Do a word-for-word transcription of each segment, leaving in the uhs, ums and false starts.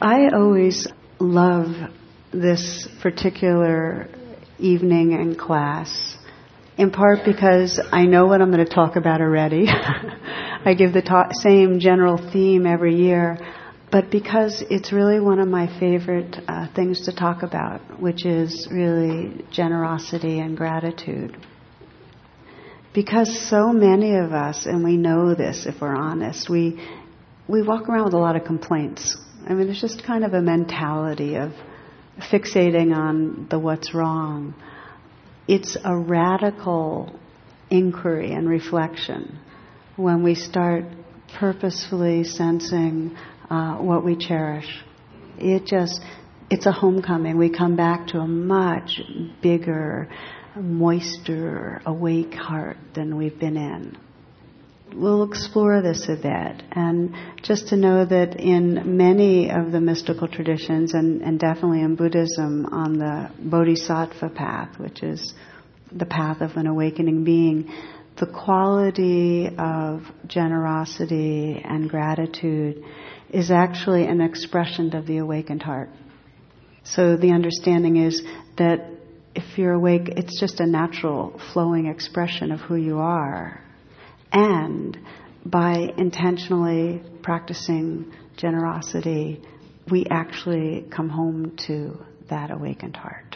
I always love this particular evening in class, in part because I know what I'm going to talk about already. I give the ta- same general theme every year, but because it's really one of my favorite uh, things to talk about, which is really generosity and gratitude. Because so many of us, and we know this if we're honest, we we walk around with a lot of complaints. I mean, there's just kind of a mentality of fixating on the what's wrong. It's a radical inquiry and reflection when we start purposefully sensing uh, what we cherish. It just, it's a homecoming. We come back to a much bigger, moister, awake heart than we've been in. We'll explore this a bit, and just to know that in many of the mystical traditions, and, and definitely in Buddhism, on the Bodhisattva path, which is the path of an awakening being, the quality of generosity and gratitude is actually an expression of the awakened heart. So the understanding is that if you're awake, it's just a natural flowing expression of who you are. And by intentionally practicing generosity, we actually come home to that awakened heart.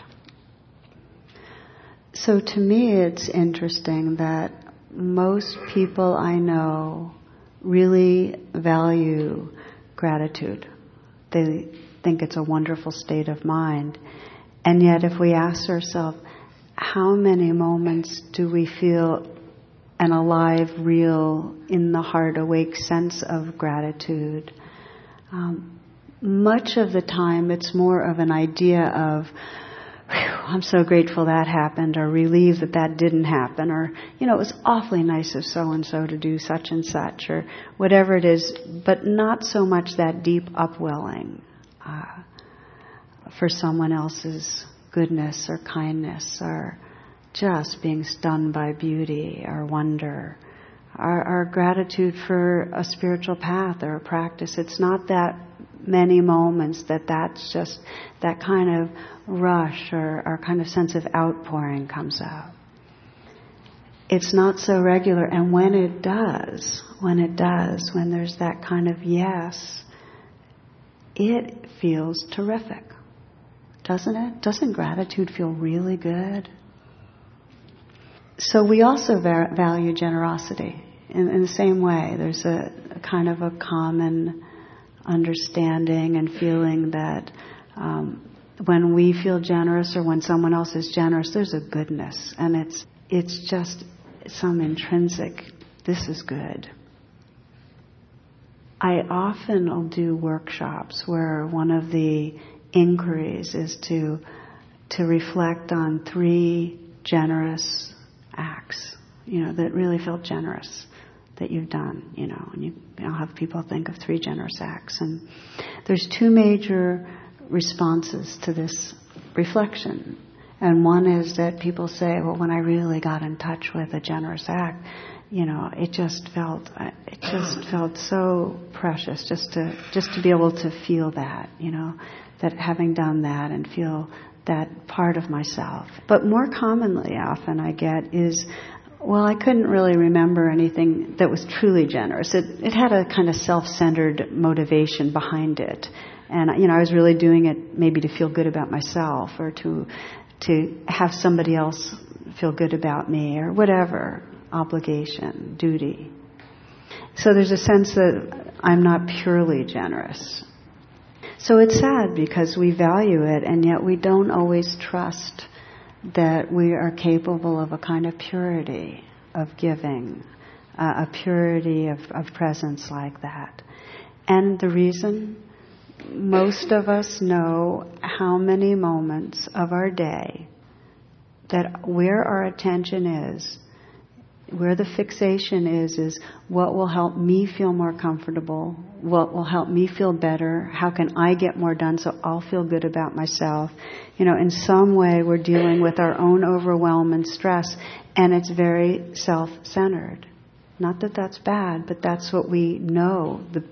So to me, it's interesting that most people I know really value gratitude. They think it's a wonderful state of mind. And yet if we ask ourselves, how many moments do we feel an alive, real, in the heart, awake sense of gratitude? Um, much of the time it's more of an idea of, I'm so grateful that happened, or relieved that that didn't happen, or, you know, it was awfully nice of so-and-so to do such and such, or whatever it is, but not so much that deep upwelling uh, for someone else's goodness or kindness, or just being stunned by beauty or wonder. Our, our gratitude for a spiritual path or a practice, it's not that many moments that that's just that kind of rush or, or kind of sense of outpouring comes out. It's not so regular, and when it does, when it does, when there's that kind of yes, it feels terrific. Doesn't it? Doesn't gratitude feel really good? So we also va- value generosity in, in the same way. There's a, a kind of a common understanding and feeling that um, when we feel generous or when someone else is generous, there's a goodness, and it's it's just some intrinsic, this is good. I often will do workshops where one of the inquiries is to to reflect on three generous acts, you know, that really felt generous that you've done, you know, and you, I'll have people think of three generous acts. And there's two major responses to this reflection. And one is that people say, well, when I really got in touch with a generous act, you know, it just felt, it just felt so precious just to, just to be able to feel that, you know, that having done that and feel that part of myself. But more commonly often I get is, well, I couldn't really remember anything that was truly generous. It, it had a kind of self-centered motivation behind it. And, you know, I was really doing it maybe to feel good about myself, or to to have somebody else feel good about me, or whatever, obligation, duty. So there's a sense that I'm not purely generous. So it's sad because we value it, and yet we don't always trust that we are capable of a kind of purity of giving, uh, a purity of, of presence like that. And the reason, most of us know how many moments of our day that where our attention is, where the fixation is, is what will help me feel more comfortable, what will help me feel better, how can I get more done so I'll feel good about myself. You know, in some way we're dealing with our own overwhelm and stress, and it's very self-centered. Not that that's bad, but that's what we know, the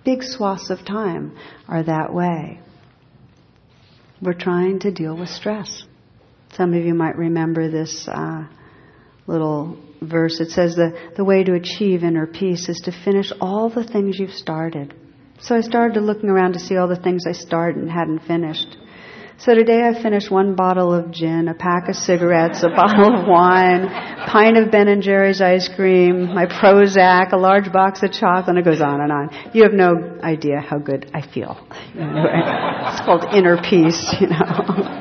big swaths of time are that way. We're trying to deal with stress. Some of you might remember this uh, little verse. It says the, the way to achieve inner peace is to finish all the things you've started. So I started looking around to see all the things I started and hadn't finished. So today I finished one bottle of gin, a pack of cigarettes, a bottle of wine, a pint of Ben and Jerry's ice cream, my Prozac, a large box of chocolate, and it goes on and on. You have no idea how good I feel. Anyway, it's called inner peace, you know.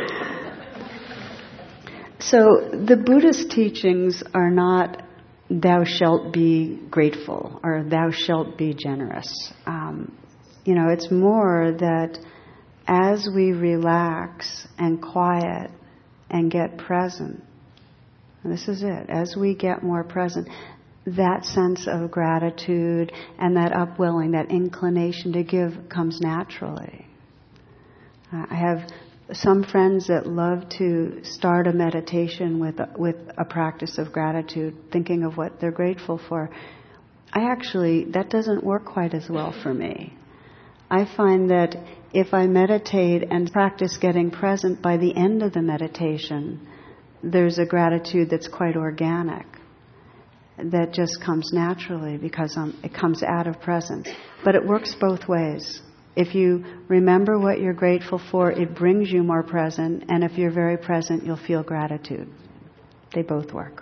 So the Buddhist teachings are not thou shalt be grateful or thou shalt be generous. Um, you know, it's more that as we relax and quiet and get present, and this is it, as we get more present, that sense of gratitude and that upwelling, that inclination to give comes naturally. Uh, I have some friends that love to start a meditation with a, with a practice of gratitude, thinking of what they're grateful for. I actually, that doesn't work quite as well for me. I find that if I meditate and practice getting present, by the end of the meditation, there's a gratitude that's quite organic, that just comes naturally because um, it comes out of presence. But it works both ways. If you remember what you're grateful for, it brings you more present, and if you're very present, you'll feel gratitude. They both work.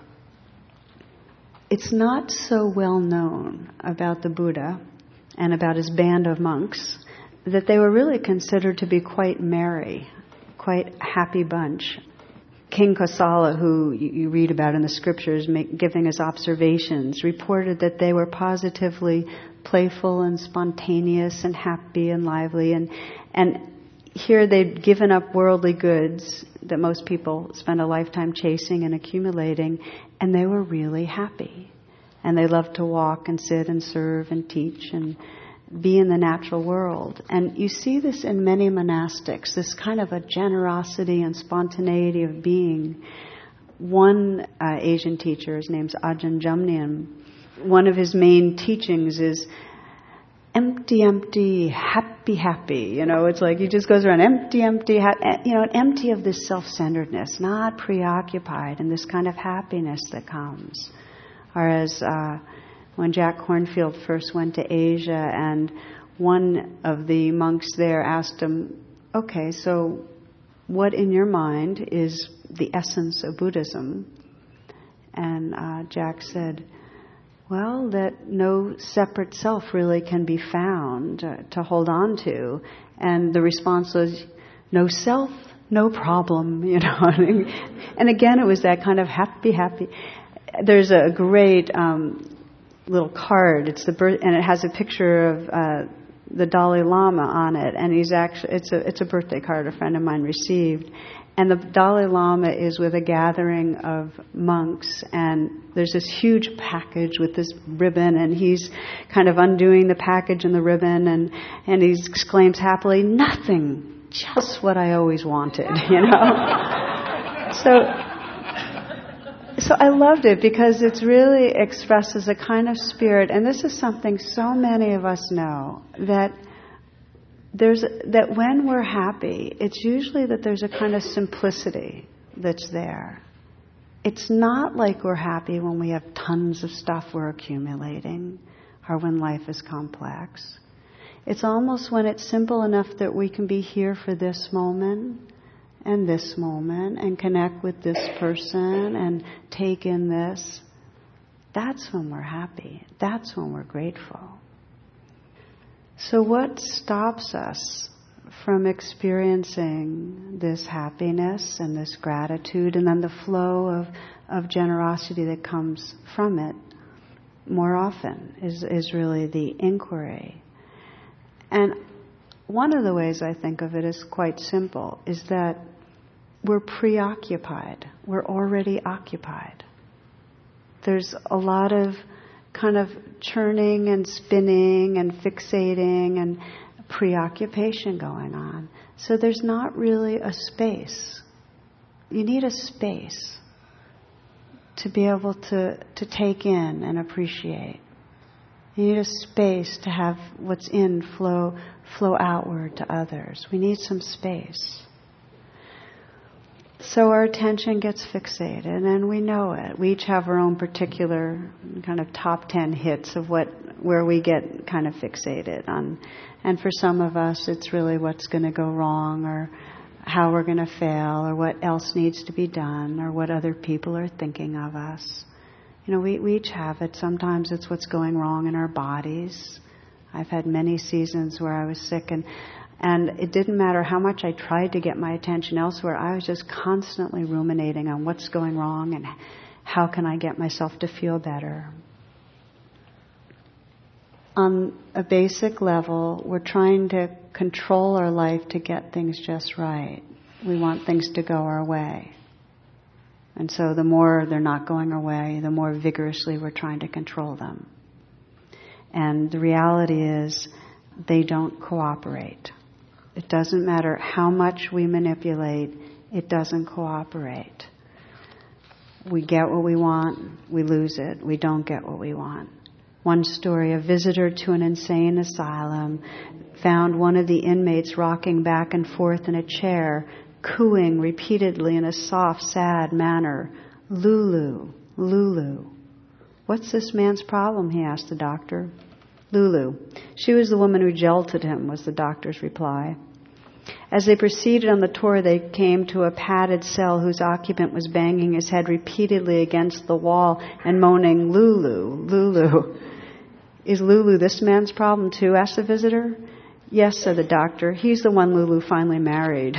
It's not so well known about the Buddha and about his band of monks that they were really considered to be quite merry, quite happy bunch. King Kosala, who you read about in the scriptures, make, giving his observations, reported that they were positively playful and spontaneous and happy and lively. And, and here they'd given up worldly goods that most people spend a lifetime chasing and accumulating, and they were really happy. And they loved to walk and sit and serve and teach and be in the natural world. And you see this in many monastics, this kind of a generosity and spontaneity of being. One uh, Asian teacher, his name's Ajahn Jumnian, one of his main teachings is empty, empty, happy, happy. You know, it's like he just goes around empty, empty, ha- you know, empty of this self-centeredness, not preoccupied, and this kind of happiness that comes. Or as uh, when Jack Kornfield first went to Asia, and one of the monks there asked him, okay, so what in your mind is the essence of Buddhism? And uh, Jack said, well, that no separate self really can be found uh, to hold on to. And the response was, no self, no problem, you know. And again, it was that kind of happy, happy. There's a great um, little card. It's the birth, and it has a picture of uh, the Dalai Lama on it. And he's actually, it's a it's a birthday card a friend of mine received. And the Dalai Lama is with a gathering of monks, and there's this huge package with this ribbon, and he's kind of undoing the package and the ribbon, and, and he exclaims happily, nothing, just what I always wanted, you know? so, so I loved it because it really expresses a kind of spirit, and this is something so many of us know, that There's that when we're happy, it's usually that there's a kind of simplicity that's there. It's not like we're happy when we have tons of stuff we're accumulating or when life is complex. It's almost when it's simple enough that we can be here for this moment and this moment and connect with this person and take in this. That's when we're happy. That's when we're grateful. So what stops us from experiencing this happiness and this gratitude and then the flow of, of generosity that comes from it more often is, is really the inquiry. And one of the ways I think of it is quite simple, is that we're preoccupied. We're already occupied. There's a lot of kind of churning and spinning and fixating and preoccupation going on. So there's not really a space. You need a space to be able to, to take in and appreciate. You need a space to have what's in flow, flow outward to others. We need some space. So our attention gets fixated, and we know it. We each have our own particular kind of top ten hits of what where we get kind of fixated on. And for some of us, it's really what's going to go wrong, or how we're going to fail, or what else needs to be done, or what other people are thinking of us. You know, we, we each have it. Sometimes it's what's going wrong in our bodies. I've had many seasons where I was sick, and And it didn't matter how much I tried to get my attention elsewhere. I was just constantly ruminating on what's going wrong and how can I get myself to feel better. On a basic level, we're trying to control our life to get things just right. We want things to go our way. And so the more they're not going our way, the more vigorously we're trying to control them. And the reality is, they don't cooperate. It doesn't matter how much we manipulate, it doesn't cooperate. We get what we want, we lose it. We don't get what we want. One story, a visitor to an insane asylum found one of the inmates rocking back and forth in a chair, cooing repeatedly in a soft, sad manner. Lulu, Lulu. What's this man's problem? He asked the doctor. Lulu. She was the woman who jilted him, was the doctor's reply. As they proceeded on the tour, they came to a padded cell whose occupant was banging his head repeatedly against the wall and moaning, Lulu, Lulu. Is Lulu this man's problem too? Asked the visitor. Yes, said the doctor. He's the one Lulu finally married.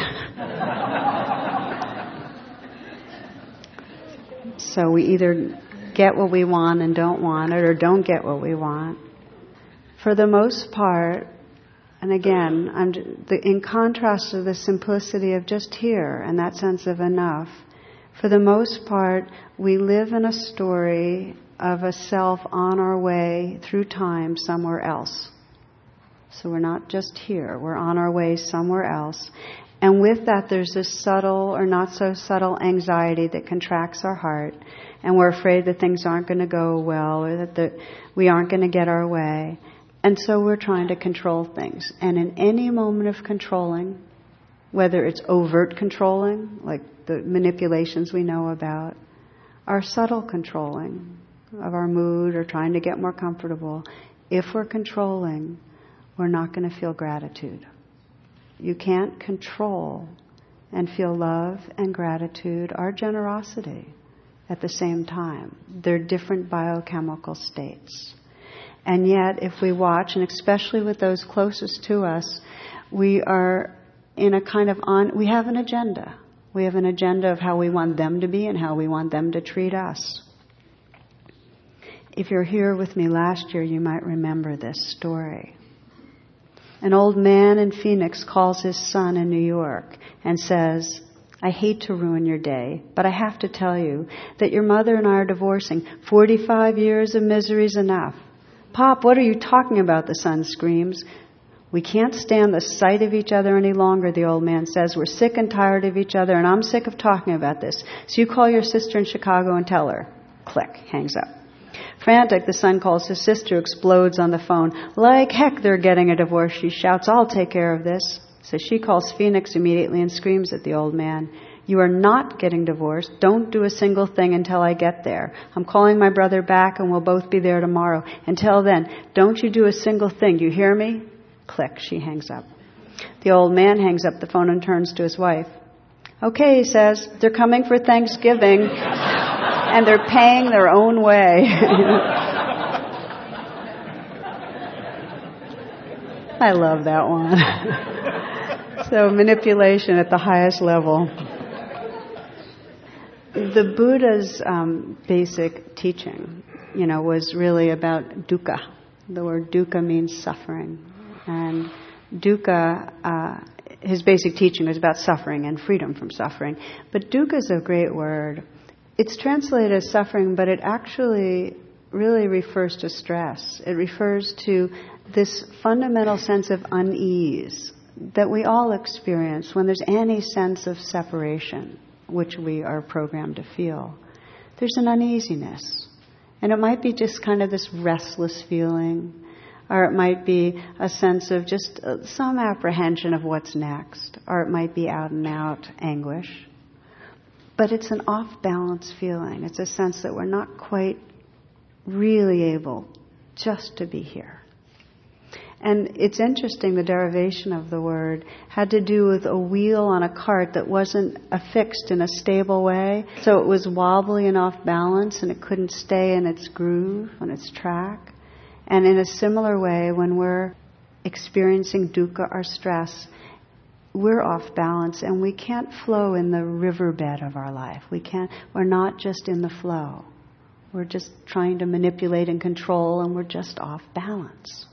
So we either get what we want and don't want it, or don't get what we want. For the most part, and again, I'm the, in contrast to the simplicity of just here and that sense of enough, for the most part, we live in a story of a self on our way through time somewhere else. So we're not just here, we're on our way somewhere else. And with that, there's this subtle or not so subtle anxiety that contracts our heart. And we're afraid that things aren't going to go well, or that the, we aren't going to get our way. And so we're trying to control things. And in any moment of controlling, whether it's overt controlling, like the manipulations we know about, or subtle controlling of our mood or trying to get more comfortable, if we're controlling, we're not going to feel gratitude. You can't control and feel love and gratitude or generosity at the same time. They're different biochemical states. And yet, if we watch, and especially with those closest to us, we are in a kind of on, we have an agenda. We have an agenda of how we want them to be and how we want them to treat us. If you're here with me last year, you might remember this story. An old man in Phoenix calls his son in New York and says, I hate to ruin your day, but I have to tell you that your mother and I are divorcing. forty-five years of misery's enough. Pop, what are you talking about? The son screams. We can't stand the sight of each other any longer, the old man says. We're sick and tired of each other, and I'm sick of talking about this. So you call your sister in Chicago and tell her. Click, hangs up. Frantic, the son calls his sister, explodes on the phone. Like heck, they're getting a divorce, she shouts. I'll take care of this. So she calls Phoenix immediately and screams at the old man. You are not getting divorced. Don't do a single thing until I get there. I'm calling my brother back and we'll both be there tomorrow. Until then, don't you do a single thing. You hear me? Click, she hangs up. The old man hangs up the phone and turns to his wife. Okay, he says, they're coming for Thanksgiving and they're paying their own way. I love that one. So manipulation at the highest level. The Buddha's um, basic teaching, you know, was really about dukkha. The word dukkha means suffering. And dukkha, uh, his basic teaching was about suffering and freedom from suffering. But dukkha is a great word. It's translated as suffering, but it actually really refers to stress. It refers to this fundamental sense of unease that we all experience when there's any sense of separation, which we are programmed to feel. There's an uneasiness. And it might be just kind of this restless feeling, or it might be a sense of just uh, some apprehension of what's next, or it might be out and out anguish. But it's an off-balance feeling. It's a sense that we're not quite really able just to be here. And it's interesting, the derivation of the word had to do with a wheel on a cart that wasn't affixed in a stable way. So it was wobbly and off balance, and it couldn't stay in its groove, on its track. And in a similar way, when we're experiencing dukkha or stress, we're off balance and we can't flow in the riverbed of our life. We can't, we're not just in the flow. We're just trying to manipulate and control, and we're just off balance.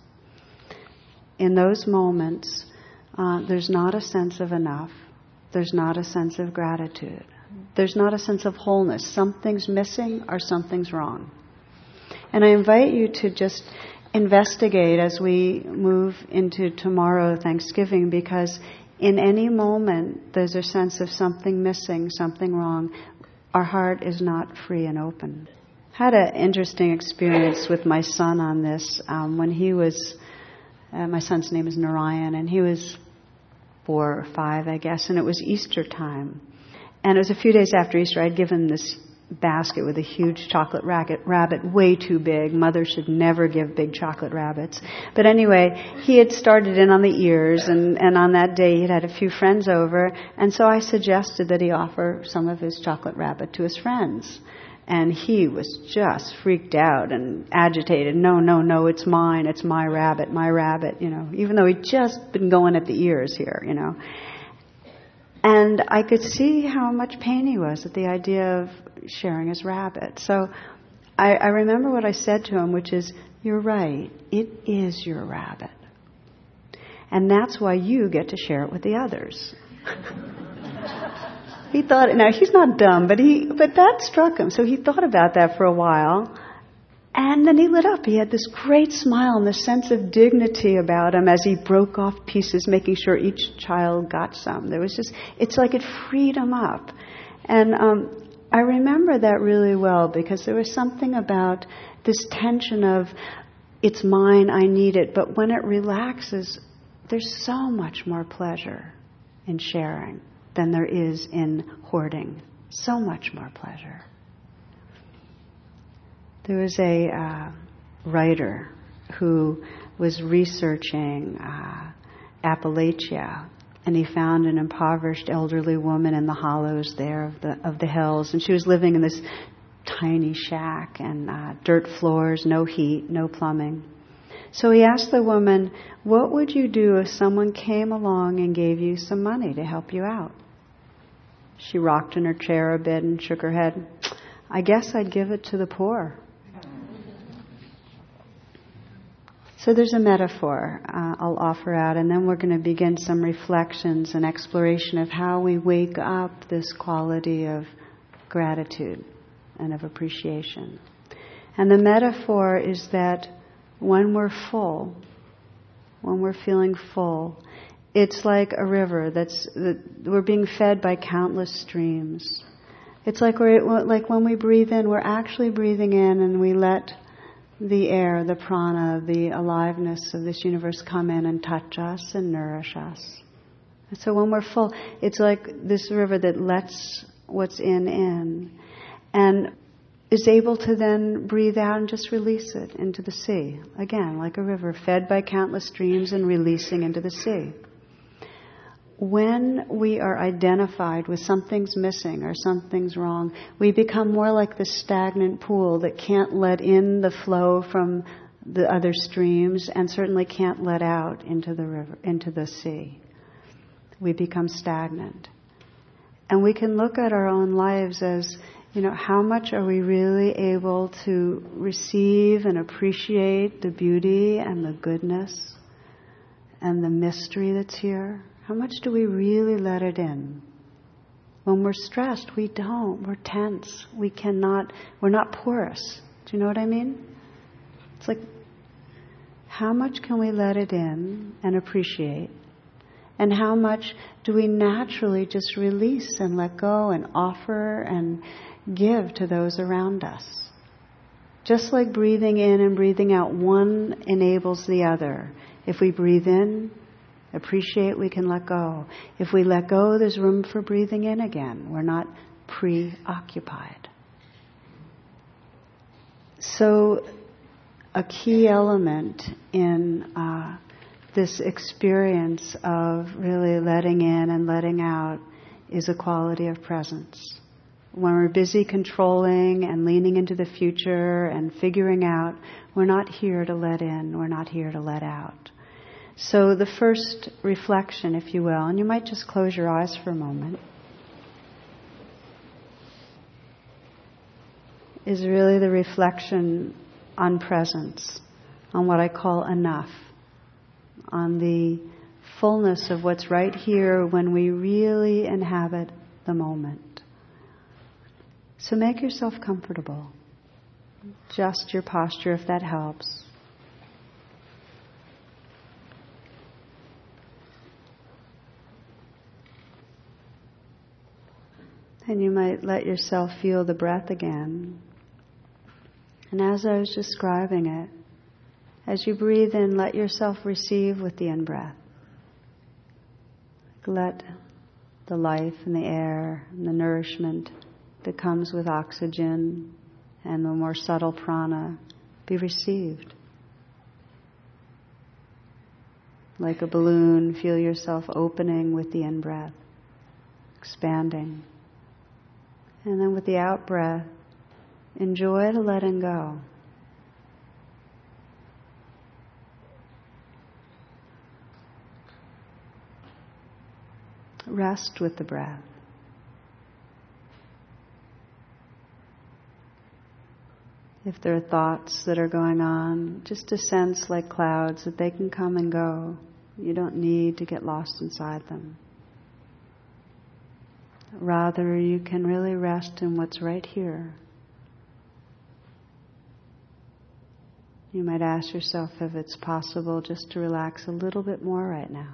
In those moments, uh, there's not a sense of enough. There's not a sense of gratitude. There's not a sense of wholeness. Something's missing or something's wrong. And I invite you to just investigate as we move into tomorrow, Thanksgiving, because in any moment there's a sense of something missing, something wrong. Our heart is not free and open. I had an interesting experience with my son on this um, when he was... Uh, my son's name is Narayan, and he was four or five, I guess, and it was Easter time. And it was a few days after Easter. I'd given this basket with a huge chocolate rabbit, rabbit, way too big. Mothers should never give big chocolate rabbits. But anyway, he had started in on the ears, and, and on that day he'd had a few friends over, and so I suggested that he offer some of his chocolate rabbit to his friends. And he was just freaked out and agitated. No, no, no, it's mine. It's my rabbit, my rabbit, you know, even though he'd just been going at the ears here, you know. And I could see how much pain he was at the idea of sharing his rabbit. So I, I remember what I said to him, which is, you're right, it is your rabbit. And that's why you get to share it with the others. He thought, now he's not dumb, but he, but that struck him. So he thought about that for a while, and then he lit up. He had this great smile and this sense of dignity about him as he broke off pieces, making sure each child got some. There was just, it's like it freed him up. And um, I remember that really well because there was something about this tension of, it's mine, I need it. But when it relaxes, there's so much more pleasure in sharing than there is in hoarding. So much more pleasure. There was a uh, writer who was researching uh, Appalachia, and he found an impoverished elderly woman in the hollows there of the of the hills, and she was living in this tiny shack and uh, dirt floors, no heat, no plumbing. So he asked the woman, what would you do if someone came along and gave you some money to help you out? She rocked in her chair a bit and shook her head. I guess I'd give it to the poor. So there's a metaphor uh, I'll offer out, and then we're going to begin some reflections and exploration of how we wake up this quality of gratitude and of appreciation. And the metaphor is that when we're full, when we're feeling full, it's like a river that's that we're being fed by countless streams. It's like we're like when we breathe in, we're actually breathing in, and we let the air, the prana, the aliveness of this universe come in and touch us and nourish us. And so when we're full, it's like this river that lets what's in in, and is able to then breathe out and just release it into the sea. Again, like a river fed by countless streams and releasing into the sea. When we are identified with something's missing or something's wrong, we become more like the stagnant pool that can't let in the flow from the other streams and certainly can't let out into the river, into the sea. We become stagnant. And we can look at our own lives as, you know, how much are we really able to receive and appreciate the beauty and the goodness and the mystery that's here? How much do we really let it in? When we're stressed, we don't. We're tense. We cannot, we're not porous. Do you know what I mean? It's like, how much can we let it in and appreciate? And how much do we naturally just release and let go and offer and give to those around us? Just like breathing in and breathing out, one enables the other. If we breathe in, appreciate, we can let go. If we let go, there's room for breathing in again. We're not preoccupied. So a key element in uh, this experience of really letting in and letting out is a quality of presence. When we're busy controlling and leaning into the future and figuring out, we're not here to let in, we're not here to let out. So the first reflection, if you will, and you might just close your eyes for a moment, is really the reflection on presence, on what I call enough, on the fullness of what's right here when we really inhabit the moment. So make yourself comfortable. Adjust your posture if that helps. And you might let yourself feel the breath again. And as I was describing it, as you breathe in, let yourself receive with the in-breath. Let the life and the air and the nourishment that comes with oxygen and the more subtle prana be received. Like a balloon, feel yourself opening with the in-breath, expanding. And then with the out-breath, enjoy the letting go. Rest with the breath. If there are thoughts that are going on, just a sense like clouds that they can come and go. You don't need to get lost inside them. Rather, you can really rest in what's right here. You might ask yourself if it's possible just to relax a little bit more right now.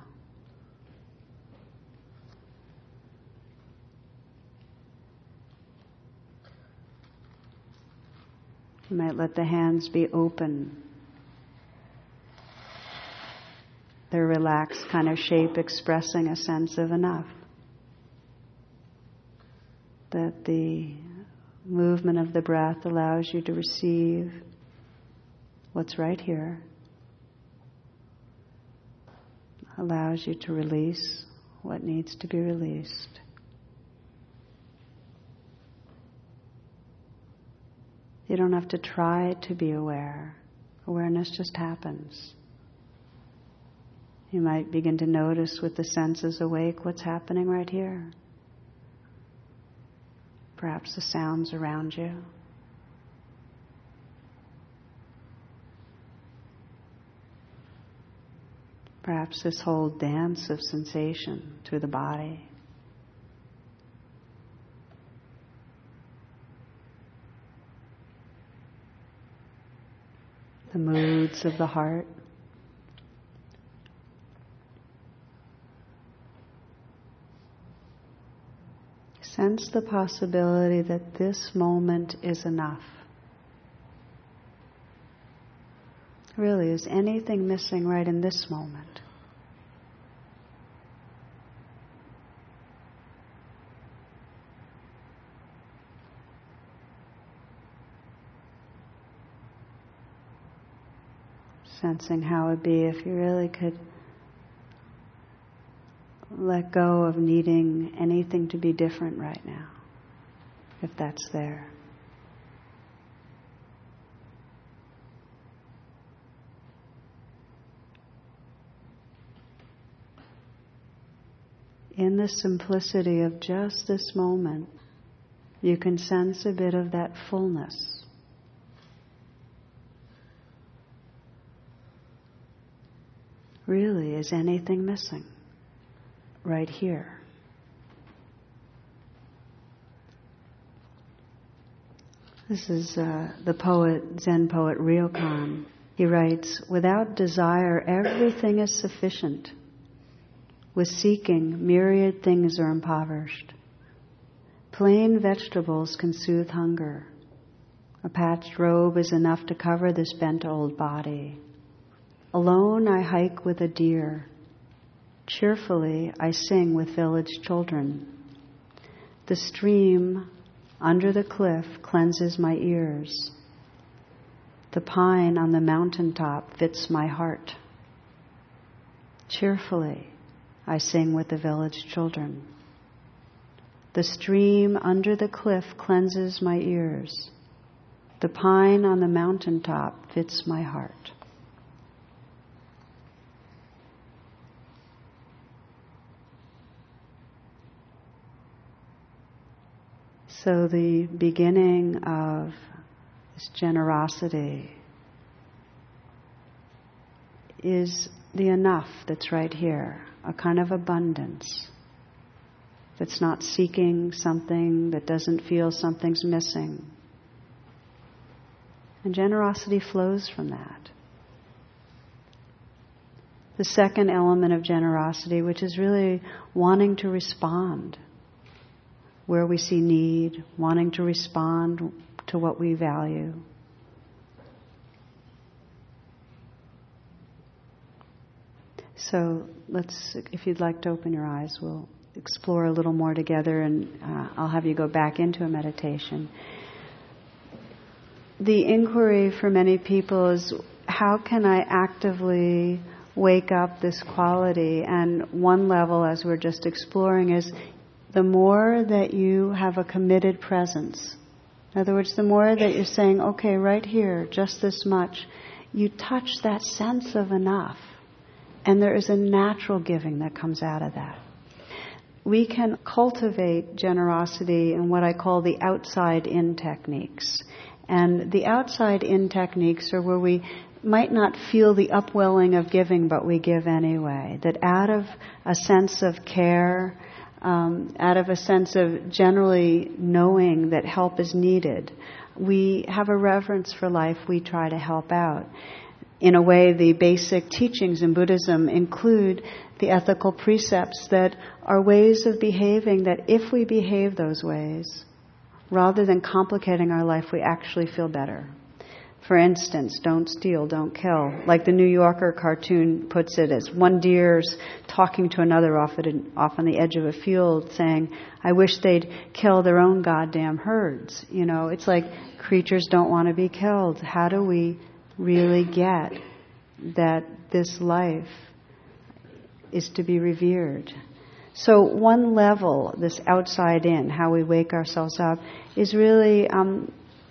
You might let the hands be open. Their relaxed kind of shape expressing a sense of enough. That the movement of the breath allows you to receive what's right here. Allows you to release what needs to be released. You don't have to try to be aware. Awareness just happens. You might begin to notice with the senses awake what's happening right here. Perhaps the sounds around you. Perhaps this whole dance of sensation through the body. The moods of the heart. Sense the possibility that this moment is enough. Really, is anything missing right in this moment? Sensing how it would be if you really could let go of needing anything to be different right now, if that's there. In the simplicity of just this moment, you can sense a bit of that fullness. Really, is anything missing? Right here. This is uh, the poet, Zen poet Ryokan. He writes, "Without desire, everything is sufficient. With seeking, myriad things are impoverished. Plain vegetables can soothe hunger. A patched robe is enough to cover this bent old body. Alone I hike with a deer. Cheerfully I sing with village children. The stream under the cliff cleanses my ears. The pine on the mountaintop fits my heart. Cheerfully I sing with the village children. The stream under the cliff cleanses my ears. The pine on the mountaintop fits my heart. So the beginning of this generosity is the enough that's right here, a kind of abundance that's not seeking something, that doesn't feel something's missing. And generosity flows from that. The second element of generosity, which is really wanting to respond where we see need, wanting to respond to what we value. So let's, if you'd like to open your eyes, we'll explore a little more together, and uh, I'll have you go back into a meditation. The inquiry for many people is, how can I actively wake up this quality? And one level, as we're just exploring, is the more that you have a committed presence. In other words, the more that you're saying, okay, right here, just this much, you touch that sense of enough. And there is a natural giving that comes out of that. We can cultivate generosity in what I call the outside-in techniques. And the outside-in techniques are where we might not feel the upwelling of giving, but we give anyway. That out of a sense of care, um, out of a sense of generally knowing that help is needed, we have a reverence for life, we try to help out. In a way, the basic teachings in Buddhism include the ethical precepts that are ways of behaving that if we behave those ways, rather than complicating our life, we actually feel better. For instance, don't steal, don't kill. Like the New Yorker cartoon puts it, as one deer's talking to another off, at an, off on the edge of a field saying, I wish they'd kill their own goddamn herds. You know, it's like creatures don't want to be killed. How do we really get that this life is to be revered? So one level, this outside in, how we wake ourselves up, is really um,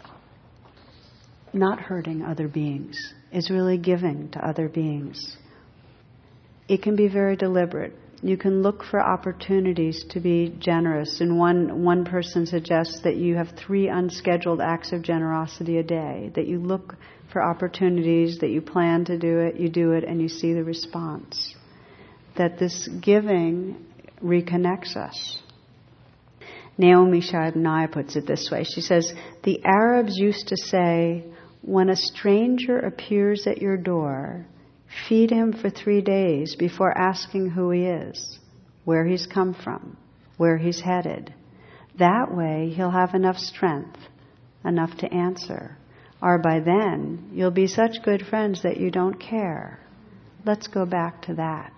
not hurting other beings, is really giving to other beings. It can be very deliberate. You can look for opportunities to be generous. And one, one person suggests that you have three unscheduled acts of generosity a day, that you look for opportunities, that you plan to do it, you do it, and you see the response. That this giving reconnects us. Naomi Shihab puts it this way. She says, the Arabs used to say, when a stranger appears at your door, feed him for three days before asking who he is, where he's come from, where he's headed. That way he'll have enough strength, enough to answer. Or by then, you'll be such good friends that you don't care. Let's go back to that.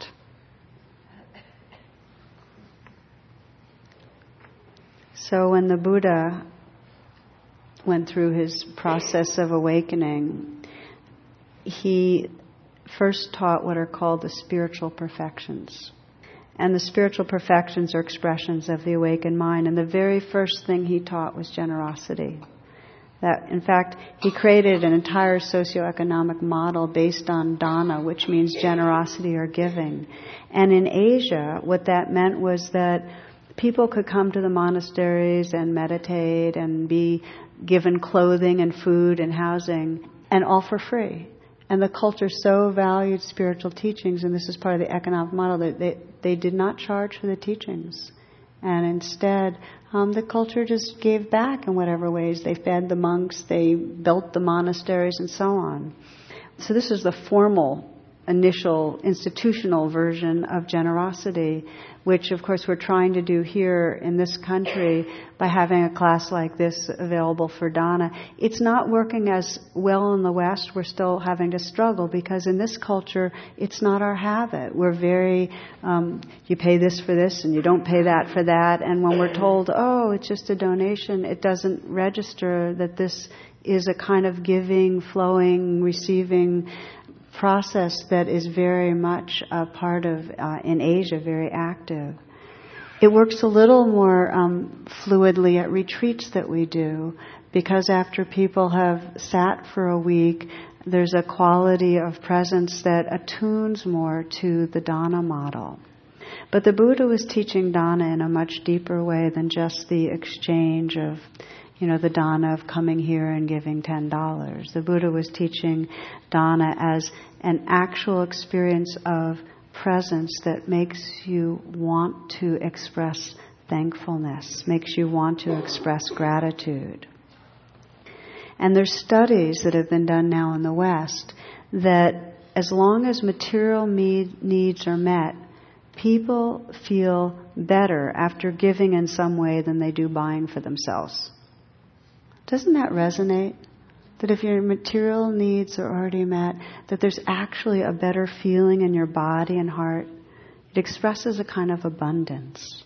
So when the Buddha went through his process of awakening, he first taught what are called the spiritual perfections. And the spiritual perfections are expressions of the awakened mind. And the very first thing he taught was generosity. That, in fact, he created an entire socioeconomic model based on dana, which means generosity or giving. And in Asia, what that meant was that people could come to the monasteries and meditate and be given clothing and food and housing, and all for free. And the culture so valued spiritual teachings, and this is part of the economic model, that they, they did not charge for the teachings. And instead, um, the culture just gave back in whatever ways. They fed the monks, they built the monasteries, and so on. So this is the formal initial institutional version of generosity, which of course we're trying to do here in this country by having a class like this available for dana. It's not working as well in the West. We're still having to struggle because in this culture it's not our habit. We're very, um, you pay this for this and you don't pay that for that. And when we're told, oh, it's just a donation, it doesn't register that this is a kind of giving, flowing, receiving process that is very much a part of, uh, in Asia, very active. It works a little more um, fluidly at retreats that we do, because after people have sat for a week, there's a quality of presence that attunes more to the dana model. But the Buddha was teaching dana in a much deeper way than just the exchange of, you know, the dana of coming here and giving ten dollars. The Buddha was teaching dana as an actual experience of presence that makes you want to express thankfulness, makes you want to express gratitude. And there's studies that have been done now in the West that as long as material need, needs are met, people feel better after giving in some way than they do buying for themselves. Doesn't that resonate? That if your material needs are already met, that there's actually a better feeling in your body and heart. It expresses a kind of abundance.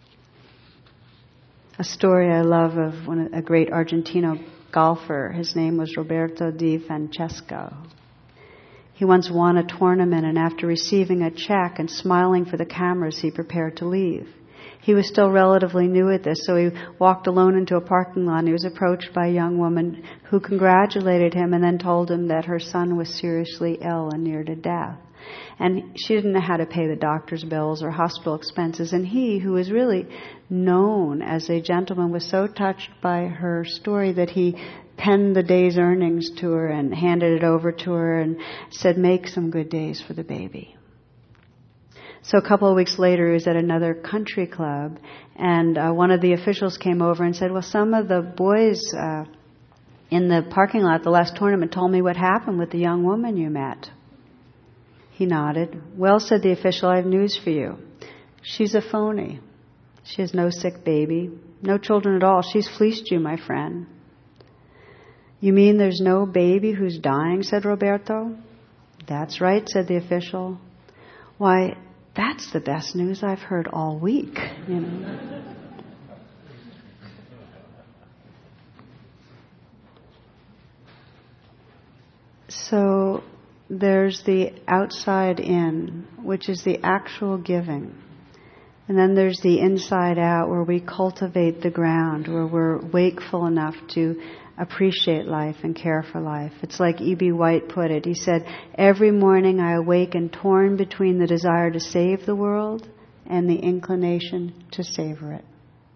A story I love of one, a great Argentino golfer. His name was Roberto Di Francesco. He once won a tournament, and after receiving a check and smiling for the cameras, he prepared to leave. He was still relatively new at this, so he walked alone into a parking lot, and he was approached by a young woman who congratulated him and then told him that her son was seriously ill and near to death. And she didn't know how to pay the doctor's bills or hospital expenses, and he, who was really known as a gentleman, was so touched by her story that he penned the day's earnings to her and handed it over to her and said, "Make some good days for the baby." So a couple of weeks later, he was at another country club, and uh, one of the officials came over and said, well, some of the boys uh, in the parking lot at the last tournament told me what happened with the young woman you met. He nodded. Well, said the official, I have news for you. She's a phony. She has no sick baby, no children at all. She's fleeced you, my friend. You mean there's no baby who's dying, said Roberto. That's right, said the official. Why, that's the best news I've heard all week, you know. So there's the outside in, which is the actual giving. And then there's the inside out, where we cultivate the ground, where we're wakeful enough to appreciate life and care for life. It's like E B White put it. He said, every morning I awaken torn between the desire to save the world and the inclination to savor it.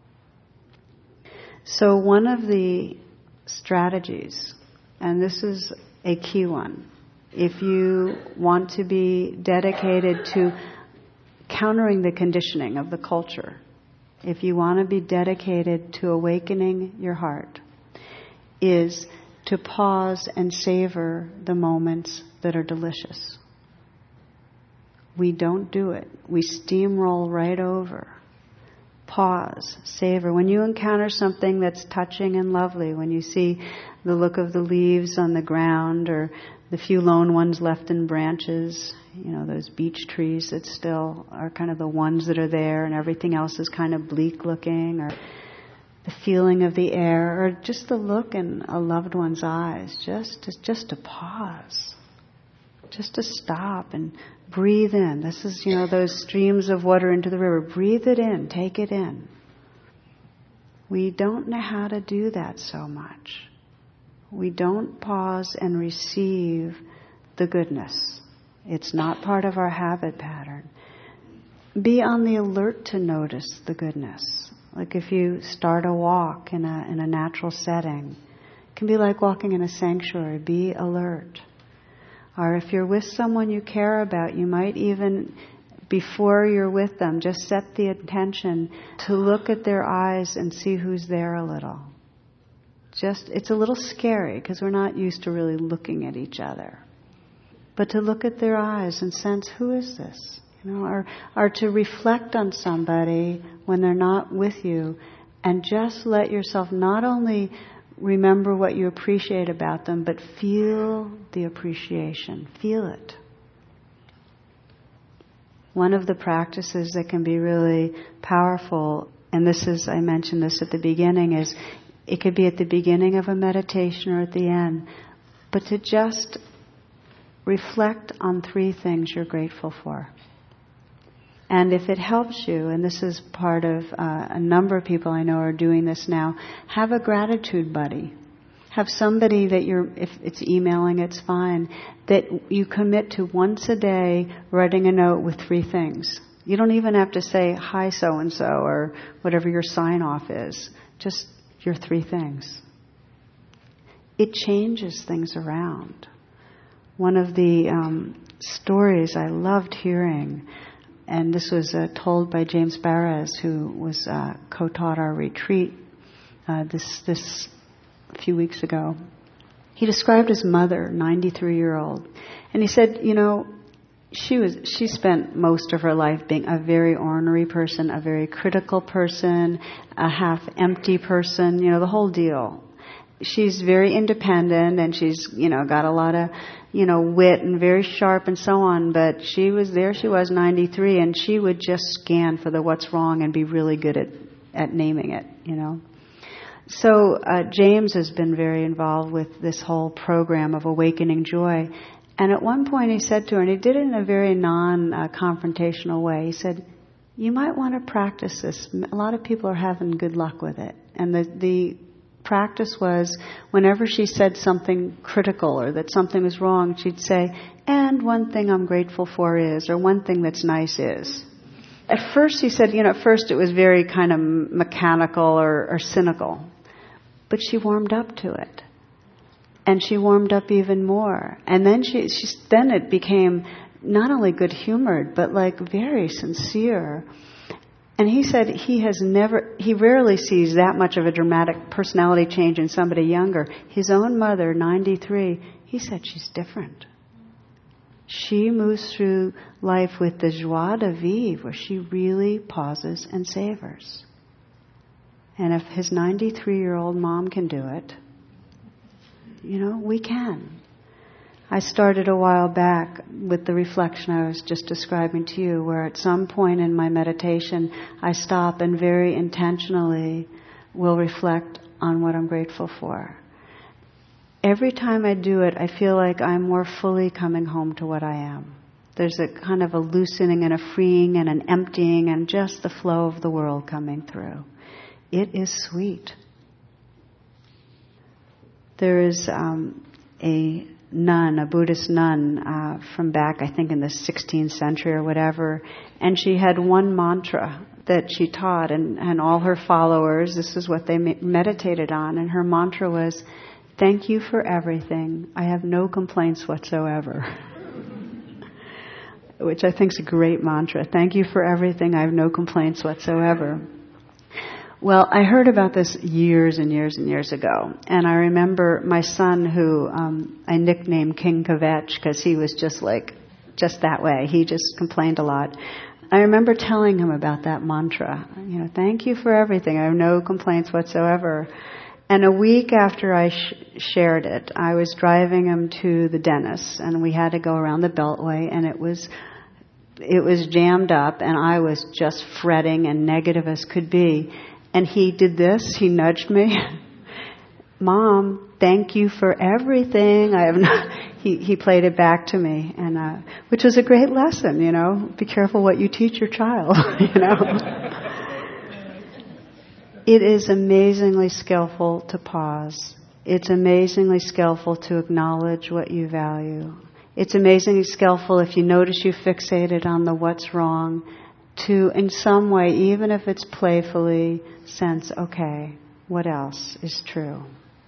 So one of the strategies, and this is a key one, if you want to be dedicated to countering the conditioning of the culture, if you want to be dedicated to awakening your heart, is to pause and savor the moments that are delicious. We don't do it. We steamroll right over. Pause, savor. When you encounter something that's touching and lovely, when you see the look of the leaves on the ground or the few lone ones left in branches, you know, those beech trees that still are kind of the ones that are there and everything else is kind of bleak looking, or the feeling of the air, or just the look in a loved one's eyes, just to, just to pause, just to stop and breathe in. This is, you know, those streams of water into the river. Breathe it in, take it in. We don't know how to do that so much. We don't pause and receive the goodness. It's not part of our habit pattern. Be on the alert to notice the goodness. Like if you start a walk in a in a natural setting, it can be like walking in a sanctuary. Be alert. Or if you're with someone you care about, you might even, before you're with them, just set the intention to look at their eyes and see who's there a little. Just, it's a little scary because we're not used to really looking at each other. but to look at their eyes and sense, who is this? You know, or, or to reflect on somebody when they're not with you, and just let yourself not only remember what you appreciate about them, but feel the appreciation. Feel it. One of the practices that can be really powerful, and this is, I mentioned this at the beginning, is it could be at the beginning of a meditation or at the end, but to just reflect on three things you're grateful for. And if it helps you, and this is part of uh, a number of people I know are doing this now, have a gratitude buddy. Have somebody that you're, if it's emailing, it's fine, that you commit to once a day writing a note with three things. You don't even have to say, hi so-and-so, or whatever your sign-off is. Just your three things. It changes things around. One of the um, stories I loved hearing, and this was uh, told by James Barres, who was uh, co-taught our retreat uh, this this a few weeks ago. He described his mother, ninety-three-year-old, and he said, you know, she was she spent most of her life being a very ornery person, a very critical person, a half-empty person, you know, the whole deal. She's very independent, and she's, you know, got a lot of, you know, wit and very sharp and so on, but she was there, she was ninety-three, and she would just scan for the what's wrong and be really good at, at naming it, you know. So uh, James has been very involved with this whole program of awakening joy, and at one point he said to her, and he did it in a very non-confrontational way, he said, you might want to practice this. A lot of people are having good luck with it. And the the practice was, whenever she said something critical or that something was wrong, she'd say, and one thing I'm grateful for is, or one thing that's nice is. At first, he said, you know, at first it was very kind of mechanical or, or cynical. But she warmed up to it. And she warmed up even more. And then she, she then it became not only good-humored, but like very sincere. And he said he has never, he rarely sees that much of a dramatic personality change in somebody younger. His own mother, ninety-three, he said she's different. She moves through life with the joie de vivre, where she really pauses and savors. And if his ninety-three-year-old mom can do it, you know, we can. I started a while back with the reflection I was just describing to you, where at some point in my meditation, I stop and very intentionally will reflect on what I'm grateful for. Every time I do it, I feel like I'm more fully coming home to what I am. There's a kind of a loosening and a freeing and an emptying and just the flow of the world coming through. It is sweet. There is um, a nun, a Buddhist nun uh, from back, I think in the sixteenth century or whatever, and she had one mantra that she taught, and, and all her followers, this is what they me- meditated on, and her mantra was, thank you for everything. I have no complaints whatsoever. Which I think is a great mantra. Thank you for everything. I have no complaints whatsoever. Well, I heard about this years and years and years ago. And I remember my son, who um, I nicknamed King Kvetch because he was just like, just that way. He just complained a lot. I remember telling him about that mantra. You know, thank you for everything. I have no complaints whatsoever. And a week after I sh- shared it, I was driving him to the dentist, and we had to go around the Beltway, and it was it was jammed up, and I was just fretting and negative as could be. And he did this. He nudged me. Mom, thank you for everything. I have not. He he played it back to me, and uh, which was a great lesson. You know, be careful what you teach your child. You know. It is amazingly skillful to pause. It's amazingly skillful to acknowledge what you value. It's amazingly skillful if you notice you fixated on the what's wrong, to in some way, even if it's playfully, sense, okay, what else is true?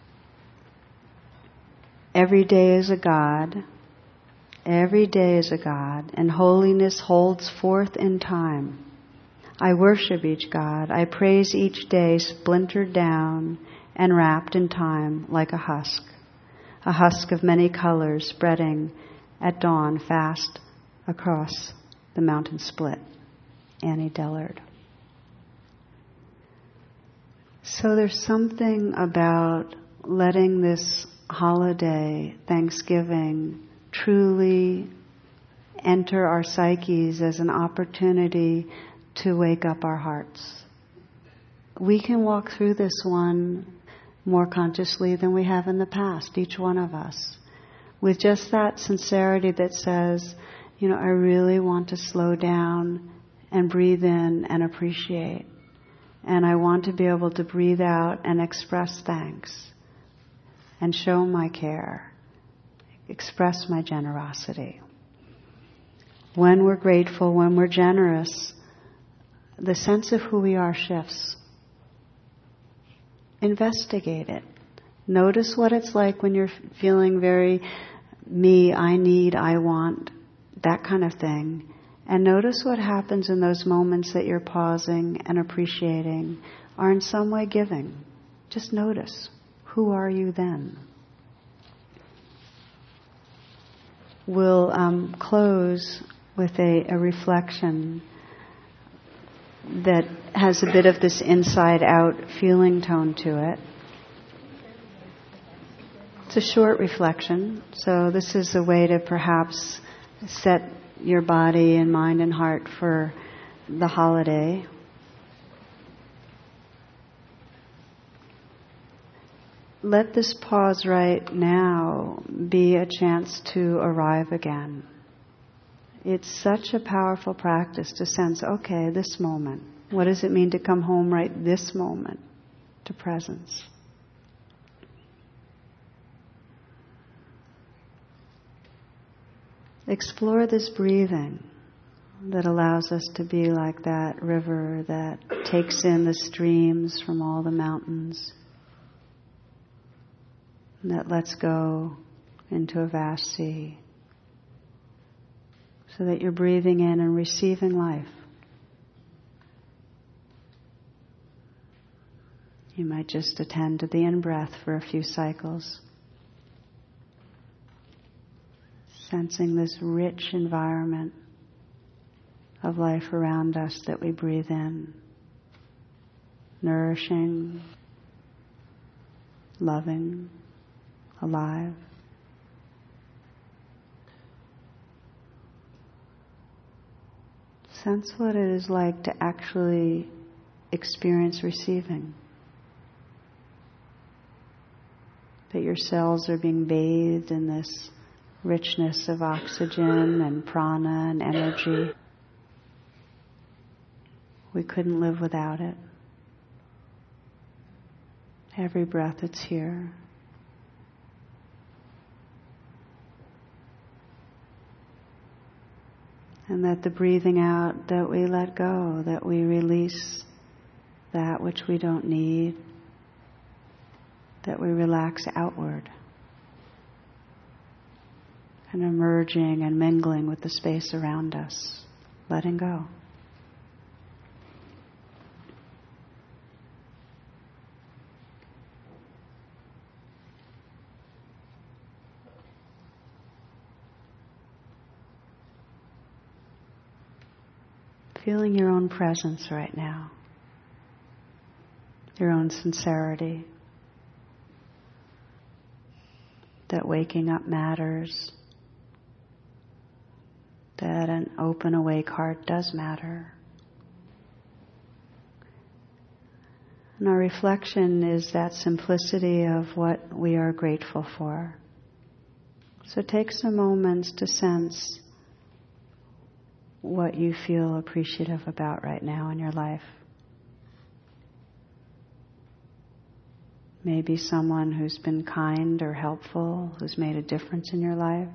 Every day is a God. Every day is a God, and holiness holds forth in time. I worship each God. I praise each day splintered down and wrapped in time like a husk. A husk of many colors spreading at dawn fast across the mountain split. Annie Dillard. So there's something about letting this holiday, Thanksgiving, truly enter our psyches as an opportunity to wake up our hearts. We can walk through this one more consciously than we have in the past, each one of us, with just that sincerity that says, you know, I really want to slow down and breathe in and appreciate. And I want to be able to breathe out and express thanks and show my care, express my generosity. When we're grateful, when we're generous, the sense of who we are shifts. Investigate it. Notice what it's like when you're feeling very me, I need, I want, that kind of thing. And notice what happens in those moments that you're pausing and appreciating or in some way giving. Just notice. Who are you then? We'll um, close with a, a reflection that has a bit of this inside-out feeling tone to it. It's a short reflection, so this is a way to perhaps set your body and mind and heart for the holiday. Let this pause right now be a chance to arrive again. It's such a powerful practice to sense, okay, this moment. What does it mean to come home right this moment to presence? Explore this breathing that allows us to be like that river that takes in the streams from all the mountains, and that lets go into a vast sea, so that you're breathing in and receiving life. You might just attend to the in-breath for a few cycles, sensing this rich environment of life around us that we breathe in, nourishing, loving, alive. Sense what it is like to actually experience receiving. That your cells are being bathed in this richness of oxygen and prana and energy. We couldn't live without it. Every breath that's here. And that the breathing out, that we let go, that we release that which we don't need, that we relax outward. And emerging and mingling with the space around us, letting go. Feeling your own presence right now, your own sincerity, that waking up matters, that an open, awake heart does matter. And our reflection is that simplicity of what we are grateful for. So take some moments to sense what you feel appreciative about right now in your life. Maybe someone who's been kind or helpful, who's made a difference in your life.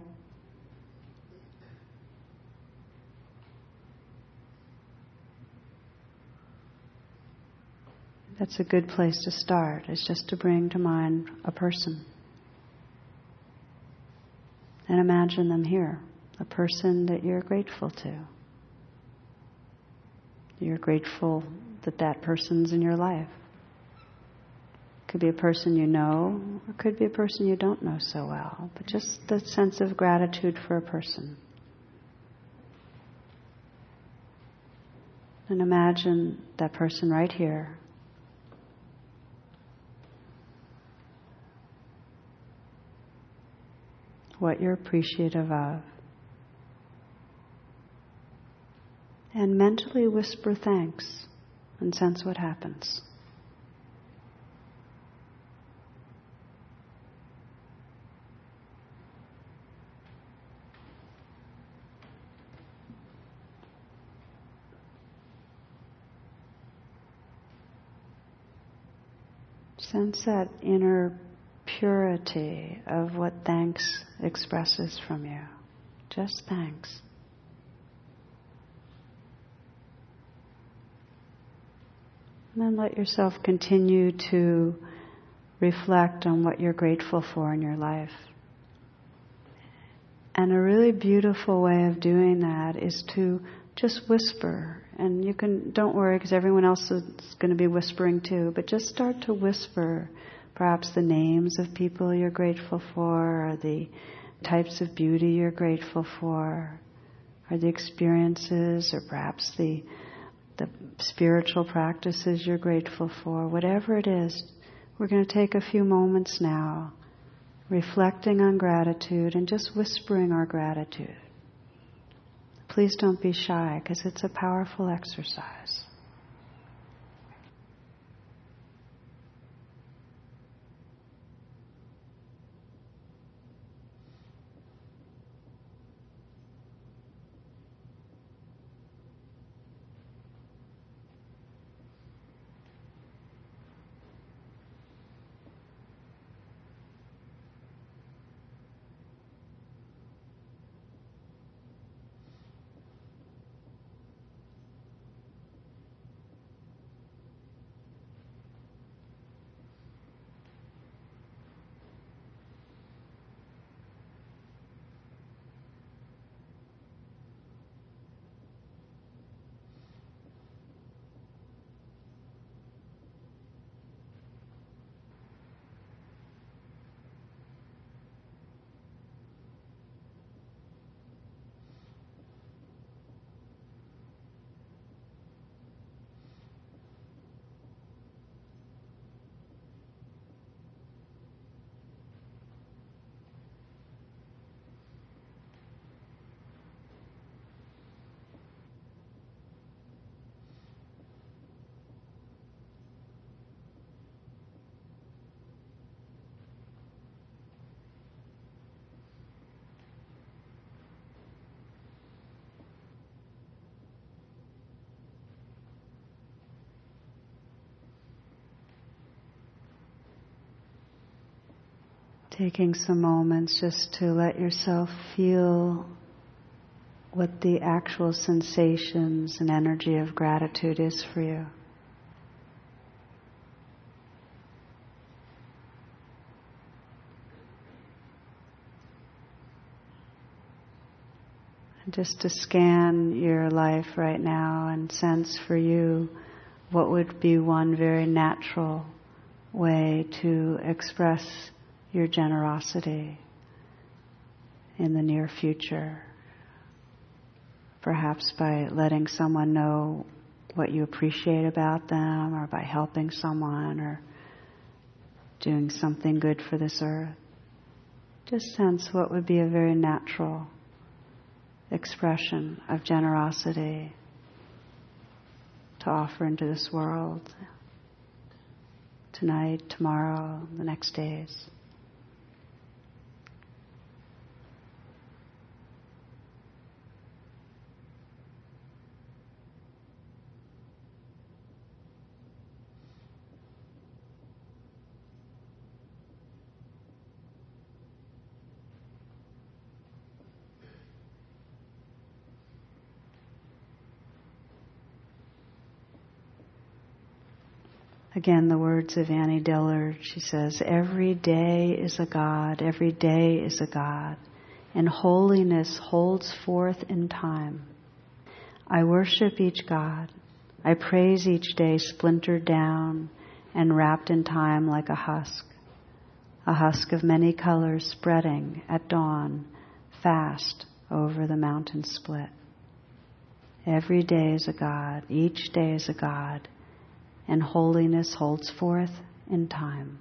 That's a good place to start, is just to bring to mind a person. And imagine them here, a person that you're grateful to. You're grateful that that person's in your life. Could be a person you know, or could be a person you don't know so well, but just the sense of gratitude for a person. And imagine that person right here. What you're appreciative of. And mentally whisper thanks and sense what happens. Sense that inner purity of what thanks expresses from you. Just thanks. And then let yourself continue to reflect on what you're grateful for in your life. And a really beautiful way of doing that is to just whisper. And you can, don't worry, because everyone else is going to be whispering too, but just start to whisper perhaps the names of people you're grateful for, or the types of beauty you're grateful for, or the experiences, or perhaps the the spiritual practices you're grateful for. Whatever it is, we're going to take a few moments now, reflecting on gratitude and just whispering our gratitude. Please don't be shy, because it's a powerful exercise. Taking some moments just to let yourself feel what the actual sensations and energy of gratitude is for you. And just to scan your life right now and sense for you what would be one very natural way to express your generosity in the near future. Perhaps by letting someone know what you appreciate about them, or by helping someone, or doing something good for this earth. Just sense what would be a very natural expression of generosity to offer into this world tonight, tomorrow, the next days. Again, the words of Annie Dillard. She says, "Every day is a God, every day is a God, and holiness holds forth in time. I worship each God, I praise each day splintered down, and wrapped in time like a husk, a husk of many colors spreading at dawn fast over the mountain split. Every day is a God, each day is a God, and holiness holds forth in time.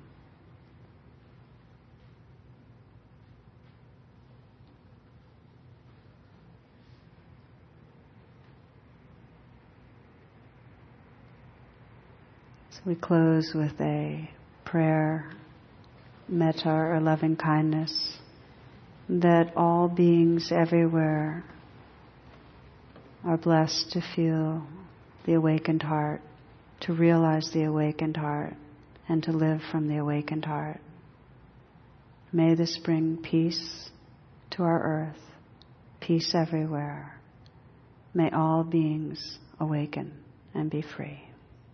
So we close with a prayer, metta or loving kindness, that all beings everywhere are blessed to feel the awakened heart, to realize the awakened heart, and to live from the awakened heart. May this bring peace to our earth, peace everywhere. May all beings awaken and be free.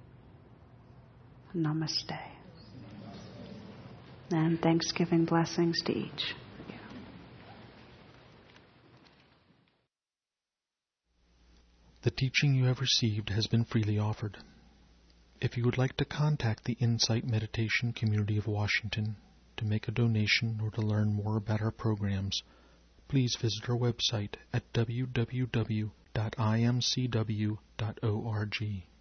Namaste. And Thanksgiving blessings to each. The teaching you have received has been freely offered. If you would like to contact the Insight Meditation Community of Washington to make a donation or to learn more about our programs, please visit our website at w w w dot i m c w dot org.